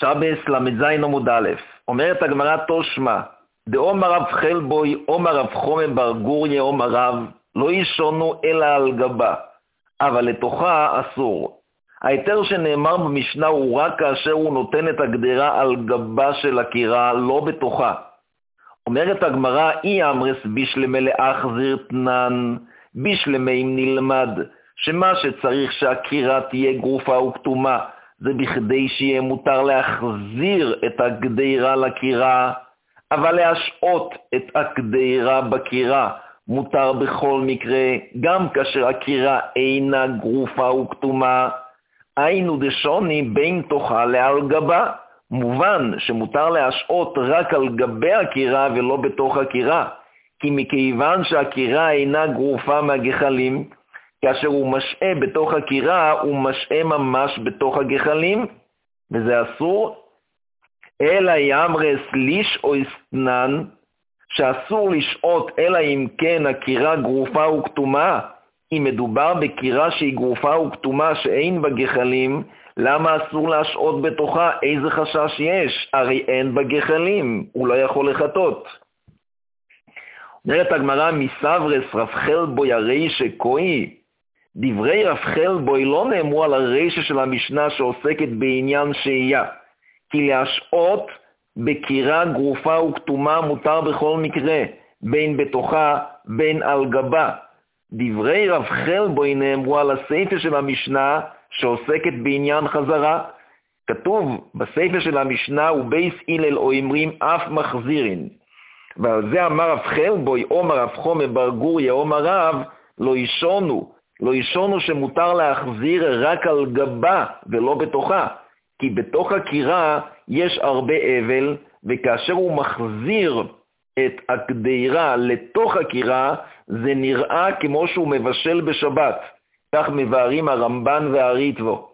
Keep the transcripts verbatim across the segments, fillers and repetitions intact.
שבס למזין עמוד א', אומרת הגמרא תושמע, דאמר רב חלבוי, אומר רב חומם בר גוריה, אומר רב, לא ישונו אלא על גבה, אבל לתוכה אסור. ההיתר שנאמר במשנה הוא רק כאשר הוא נותן את הגדרה על גבה של הקירה, לא בתוכה. אומרת הגמרא, אי אמרס בשלמי לאחזיר תנן, בשלמי אם נלמד, שמה שצריך שהקירה תהיה גרופה וכתומה, זה בכדי שיהיה מותר להחזיר את הגדרה לקירה, אבל להשעות את הגדרה בקירה מותר בכל מקרה, גם כאשר הקירה אינה גרופה וכתומה. היינו דשוני בין תוכה לעל גבה, מובן שמותר להשעות רק על גבי הקירה ולא בתוך הקירה, כי מכיוון שהקירה אינה גרופה מהגחלים, כאשר הוא משעה בתוך הקירה, הוא משעה ממש בתוך הגחלים, וזה אסור. אלא יאמרס ליש או אסתנן, שאסור לשעות אלא אם כן הקירה גרופה וכתומה. אם מדובר בקירה שהיא גרופה וכתומה שאין בה גחלים, למה אסור להשעות בתוכה? איזה חשש יש? הרי אין בה גחלים, הוא לא יכול לחטות. אומרת הגמרא, מסברס רב חלבוי הרישא קוי, דברי רב חלבוי לא נאמרו על הרישא של המשנה שעוסקת בעניין שהייה, כי להשעות בקירה גרופה וכתומה מותר בכל מקרה, בין בתוכה בין על גבה. דברי רב חלבוי נאמרו על הספר של המשנה שעוסקת בעניין חזרה. כתוב בספר של המשנה, ובייס הלל או אמרים אף מחזירין. ועל זה אמר רב חלבוי, אומר רב חומר בר גוריה, אומר רב, לא ישונו, לא ישונו שמותר להחזיר רק על גבה ולא בתוכה, כי בתוך הקירה יש הרבה אבל, וכאשר הוא מחזיר את הגדרה לתוך הקירה, זה נראה כמו שהוא מבשל בשבת. כך מבארים הרמב"ן והריטב"א.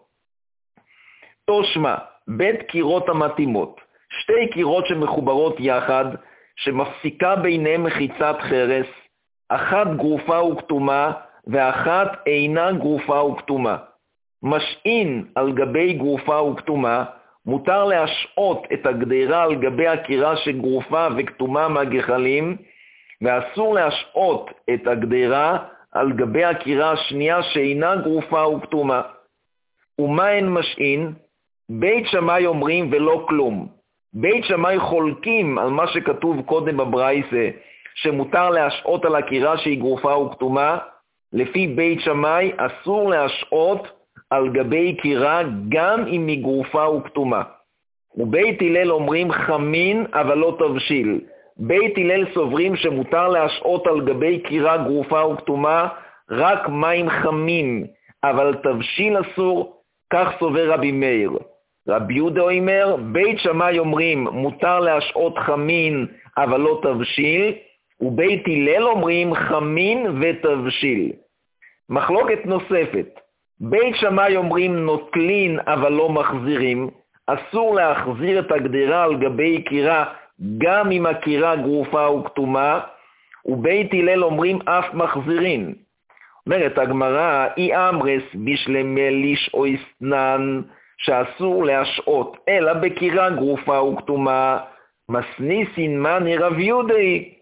תושמע, בית קירות המתאימות, שתי קירות שמחוברות יחד, שמפסיקה ביניהם מחיצת חרס, אחת גרופה וכתומה, ואחת אינה גרופה וכתומה. משעין על גבי גרופה וכתומה, מותר להשעות את הגדרה על גבי הקירה שגרופה וכתומה מהגחלים, ואסור להשעות את הגדרה על גבי הקירה השנייה שאינה גרופה וכתומה. ומה אין משעין? בית שמאי אומרים ולא כלום. בית שמאי חולקים על מה שכתוב קודם בברייתא, שמותר להשעות על הקירה שהיא גרופה וכתומה. לפי בית שמאי אסור להשעות על גבי קירה גם אם היא גרופה וכתומה. ובית הלל אומרים חמין אבל לא תבשיל. בית הלל סוברים שמותר להשעות על גבי קירה גרופה וכתומה רק מים חמים, אבל תבשיל אסור, כך סובר רבי מאיר. רבי יהודה אומר, בית שמאי אומרים מותר להשעות חמין אבל לא תבשיל, ובית הלל אומרים חמין ותבשיל. מחלוקת נוספת, בית שמאי אומרים נוטלין אבל לא מחזירים, אסור להחזיר את הגדרה על גבי קירה גם אם הקירה גרופה וכתומה, ובית הלל אומרים אף מחזירין. אומרת הגמרא, אי אמרס בשלמי ליש או אסתנן, שאסור להשעות אלא בקירה גרופה וכתומה, מסניסין מני רב יהודי.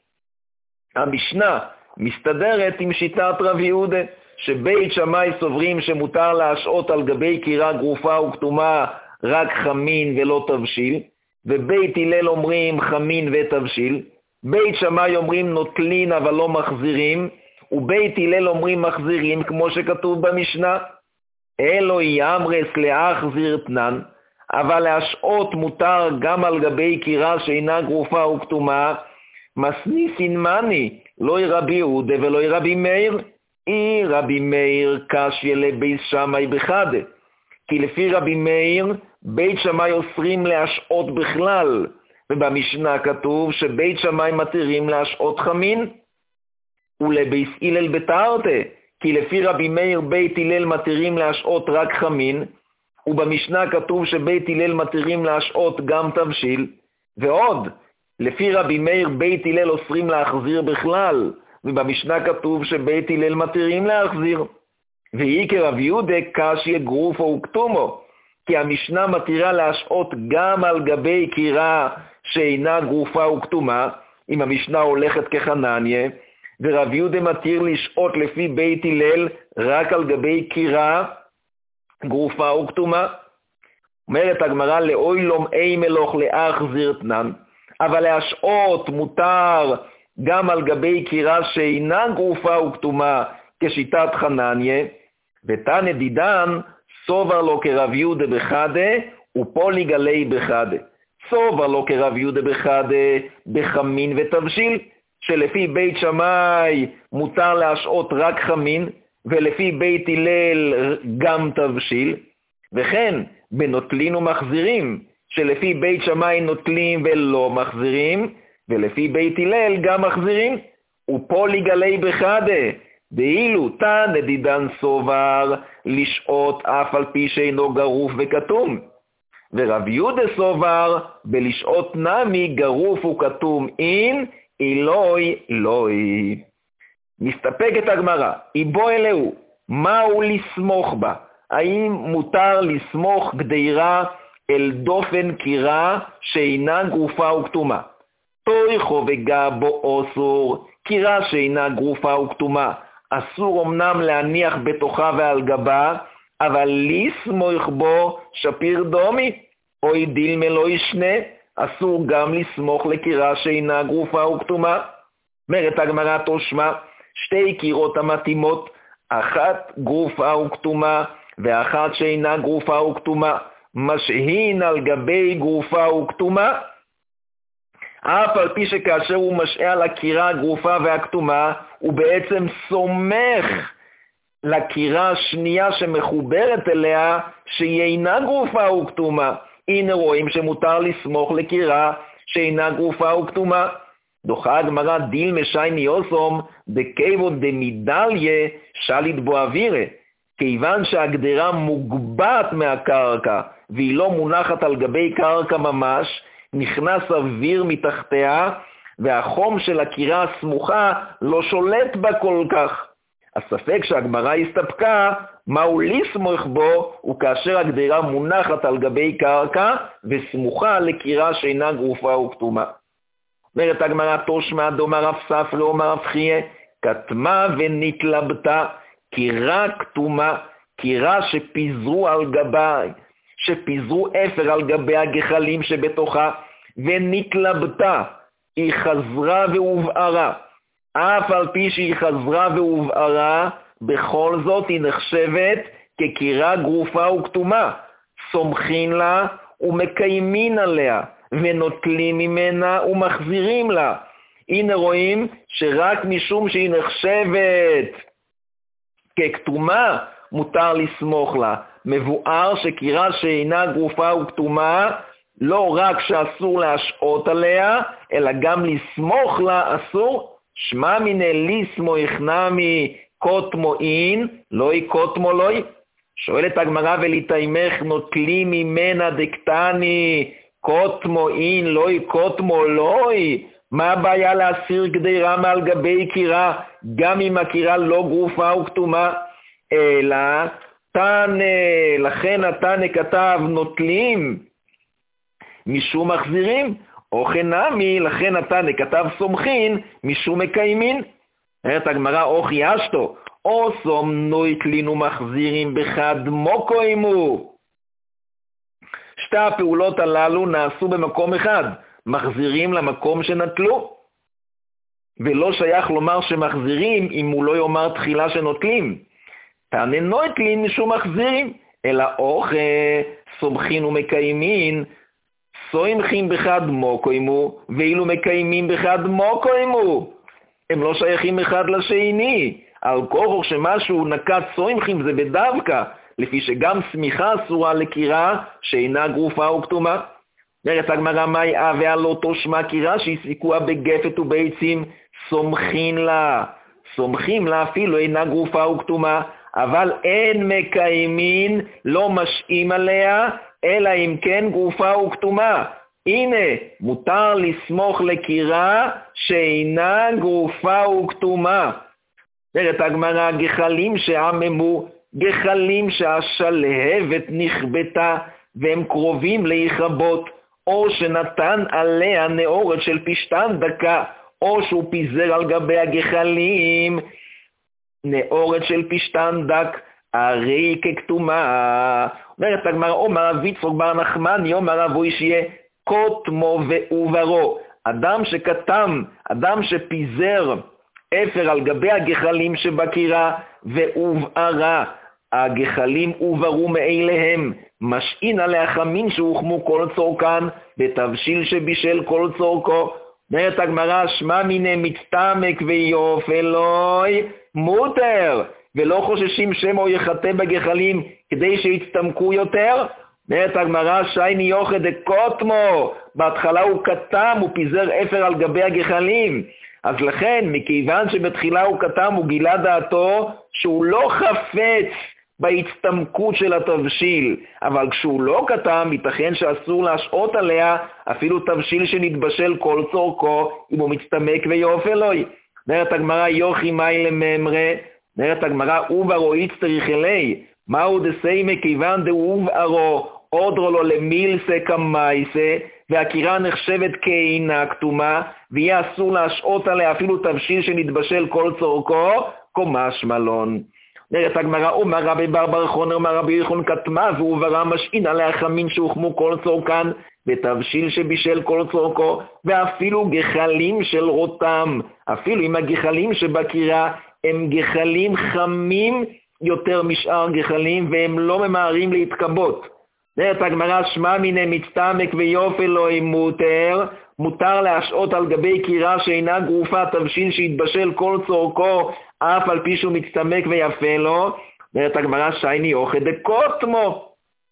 המשנה מסתדרת עם שיטת רב יהודה, שבית שמאי סוברים שמותר להשעות על גבי קירה גרופה וכתומה רק חמין ולא תבשיל, ובית הלל אומרים חמין ותבשיל. בית שמאי אומרים נוטלין אבל לא מחזירים, ובית הלל אומרים מחזירים כמו שכתוב במשנה. אלו יאמרס להחזיר תנן, אבל להשעות מותר גם על גבי קירה שאינה גרופה וכתומה. מסניסין מני, לא רבי יהודה ולא רבי מאיר. אי רבי מאיר קשיא לבית שמאי בחדה, כי לפי רבי מאיר בית שמאי אוסרים להשעות בכלל, ובמשנה כתוב שבית שמאי מתירים להשעות חמין. ולבית הלל בתרתי, כי לפי רבי מאיר בית הלל מתירים להשעות רק חמין, ובמשנה כתוב שבית הלל מתירים להשעות גם תבשיל. ועוד, לפי רבי מאיר בית הלל אוסרים להחזיר בכלל, ובמשנה כתוב שבית הלל מתירים להחזיר. והיא כרב יהודה קשיא גרופו וכתומו, כי המשנה מתירה להשעות גם על גבי קירה שאינה גרופה וכתומה, אם המשנה הולכת כחנניה, ורב יהודה מתיר לשעות לפי בית הלל רק על גבי קירה גרופה וכתומה. אומרת הגמרא, לאוי לום אי מלוך לאח זירתנן, אבל להשעות מותר גם על גבי קירה שאינה גרופה וכתומה כשיטת חנניה, ותנא דידן סובר לו כרב יהודה בחדה ופולי גלי בחדה. סובר לו כרב יהודה בחדה בחמין ותבשיל, שלפי בית שמאי מותר להשעות רק חמין, ולפי בית הלל גם תבשיל, וכן בנוטלין ומחזירים, שלפי בית שמאי נוטלים ולא מחזירים, ולפי בית הלל גם מחזירים. ופולי גלי בחדה, ואילו תנא דידן סובר לשעות אף על פי שאינו גרוף וכתום, ורב יהודה סובר בלשעות נמי גרוף וכתום אין אילוי לוי. מסתפקת הגמרא, איבו אלהו, מהו לסמוך בה? האם מותר לסמוך גדירה אל דופן קירה שאינה גרופה וכתומה? תויכו וגבו אוסור, קירה שאינה גרופה וכתומה אסור אמנם להניח בתוכה ועל גבה, אבל לסמוך בו שפיר דומי, אוי דילמה לא ישנה, אסור גם לסמוך לקירה שאינה גרופה וכתומה. אומרת הגמרא תושמע, שתי קירות המתאימות, אחת גרופה וכתומה ואחת שאינה גרופה וכתומה, משהין על גבי גרופה וכתומה, אף על פי שכאשר הוא משעה על הקירה הגרופה והכתומה, הוא בעצם סומך לקירה השנייה שמחוברת אליה שהיא אינה גרופה וכתומה. הנה רואים שמותר לסמוך לקירה שאינה גרופה וכתומה. דוחה הגמרא דילמה שייני יוסום דקייבון דמידליה שליט בו אווירה, כיוון שהגדרה מוגבעת מהקרקע והיא לא מונחת על גבי קרקע ממש, נכנס אוויר מתחתיה והחום של הקירה הסמוכה לא שולט בה כל כך. הספק שהגמרא הסתפקה מהו לסמוך בו הוא כאשר הגדרה מונחת על גבי קרקע וסמוכה לקירה שאינה גרופה וכתומה. אומרת הגמרא תושמע דומר רב ספרא אומר רב חייא, כתמה ונתלבטה, קירה כתומה, קירה שפיזרו על גבה, שפיזרו אפר על גבי הגחלים שבתוכה, ונתלבטה, היא חזרה והובערה. אף על פי שהיא חזרה והובערה, בכל זאת היא נחשבת כקירה גרופה וכתומה. סומכין לה ומקיימין עליה, ונוטלים ממנה ומחזירים לה. הנה רואים שרק משום שהיא נחשבת ככתומה, מותר לסמוך לה. מבואר שקירה שאינה גרופה וכתומה, לא רק שאסור להשעות עליה, אלא גם לסמוך לה אסור. שמע מיני לסמוך נמי קוטמו אין, לוי קוטמו לוי. שואלת הגמרא ולתאימך נוטלים ממנה דקטני, קוטמו אין, לוי קוטמו לוי. מה הבעיה להסיר גדירה מעל גבי קירה, גם אם הקירה לא גרופה וכתומה? אלא תנא, לכן התנא כתב נוטלים משום מחזירים, או חנמי, לכן התנא כתב סומכין משום מקיימין. אומרת הגמרא אוכי אשתו, או סום נוטלין ומחזירים בחד מוקוימו. שתי הפעולות הללו נעשו במקום אחד, מחזירים למקום שנטלו, ולא שייך לומר שמחזירים אם הוא לא יאמר תחילה שנוטלים. תנא נוטלין משום מחזירים, אלא אוכה סומכין ומקיימין, סומכים בחד מוקוימו, ואילו מקיימים בחד מוקוימו. הם לא שייכים אחד לשני. על כוח שמשהו נקט סומכים זה בדווקא, לפי שגם סמיכה אסורה לקירה שאינה גרופה וכתומה. אומרת הגמרא מאי הווה לא תושמע קירה שהסיקוה בגפת וביצים, סומכין לה. סומכים לה אפילו אינה גרופה וכתומה, אבל אין מקיימין, לא משאים עליה, אלא אם כן גרופה וכתומה. הנה, מותר לסמוך לקירה שאינה גרופה וכתומה. אומרת הגמרא, גחלים שעממו, גחלים שהשלהבת נכבתה, והם קרובים להיכבות, או שנתן עליה נאורת של פשתן דקה, או שהוא פיזר על גבי הגחלים נאורת של פשתן דק, הרי ככתומה. אומרת הגמרא, אומר רב יצחק בר נחמני, אומר רב ישיה, קוטמו ועוברו. אדם שכתם, אדם שפיזר אפר על גבי הגחלים שבקירה, והובערה, הגחלים הובערו מאליהם, משעין עליה חמין שהוחמו כל צורכן, בתבשיל שבישל כל צורכו. אומרת הגמרא, שמע מיני מצטמק ויופלוי מותר, ולא חוששים שמו יחטא בגחלים כדי שיצטמקו יותר. אומרת הגמרא, שייני יוחד דקוטמו, בהתחלה הוא קטם, הוא פיזר אפר על גבי הגחלים, אז לכן מכיוון שבתחילה הוא קטם, הוא גילה דעתו שהוא לא חפץ בהצטמקות של התבשיל, אבל כשהוא לא קטם, ייתכן שאסור להשעות עליה אפילו תבשיל שנתבשל כל צורכו, אם הוא מצטמק ויופלוי. אומרת הגמרא, יוכי מאי לממרה. אומרת הגמרא, אוברו יצטריך אלי, מהו דסי מכיוון דאוברו אודרו לו למילסה כמייסה, והקירה נחשבת כאינה כתומה, ויהיה אסור להשעות עליה אפילו תבשיל שנתבשל כל צורכו, קומש מלון. אומרת הגמרא, אומר רבי בר בר חונר, אומר רבי יחון כתמה, והוברה משעין עליה חמין שהוחמו כל צורכן, ותבשיל שבישל כל צורכו, ואפילו גחלים של רותם, אפילו עם הגחלים שבקירה, הם גחלים חמים יותר משאר גחלים, והם לא ממהרים להתקבות. אומרת הגמרא, שמע מיני מצטמק ויופלוי מותר, מותר להשעות על גבי קירה שאינה גרופה תבשיל שהתבשל כל צורכו, אף על פי שהוא מצטמק ויפה לו. אומרת הגמרא, שייני יוחד דקוטמו,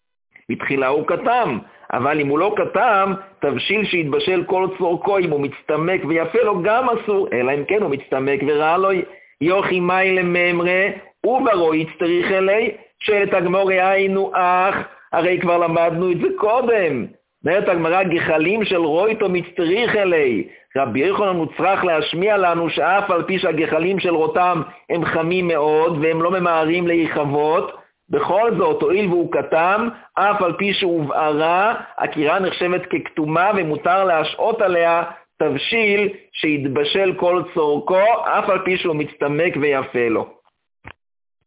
בתחילה הוא קטם, אבל אם הוא לא קטם, תבשיל שהתבשל כל צורכו, אם הוא מצטמק ויפה לו גם אסור, אלא אם כן הוא מצטמק ורע לו. יוכי מאי לממרה, וברו יצטריך אלי, שאלת הגמרא, היינו אח, הרי כבר למדנו את זה קודם. אומרת הגמרא, גחלים של רויטו מצטריך אלי. רבי יוחנן הוא צריך להשמיע לנו שאף על פי שהגחלים של רותם הם חמים מאוד והם לא ממהרים להיכבות, בכל זאת, הואיל והוא קטם, אף על פי שהובערה, הקירה נחשבת ככתומה ומותר להשעות עליה תבשיל שהתבשל כל צורכו, אף על פי שהוא מצטמק ויפה לו.